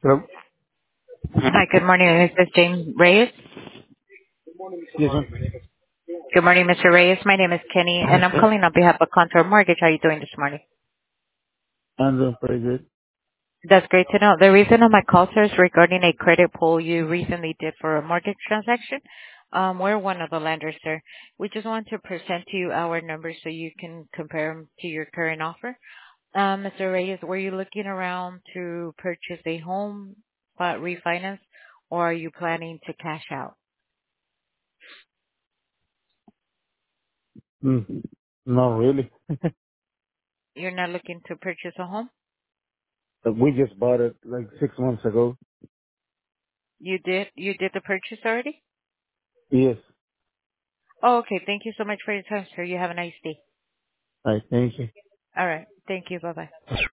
Hello? Hi, good morning. This is James Reyes. Yes, ma'am. Good morning, Mr. Reyes. My name is Kenny, and I'm calling on behalf of Contour Mortgage. How are you doing this morning? I'm doing pretty good. That's great to know. The reason of my call, sir, is regarding a credit pull you recently did for a mortgage transaction. We're one of the lenders, sir. We just want to present to you our numbers so you can compare them to your current offer. Mr. Reyes, were you looking around to purchase a home, refinance, or are you planning to cash out? Mm, not really. You're not looking to purchase a home? We just bought it like 6 months ago. You did? You did the purchase already? Yes. Oh, okay. Thank you so much for your time, sir. You have a nice day. I thank you. All right. Thank you. Bye-bye.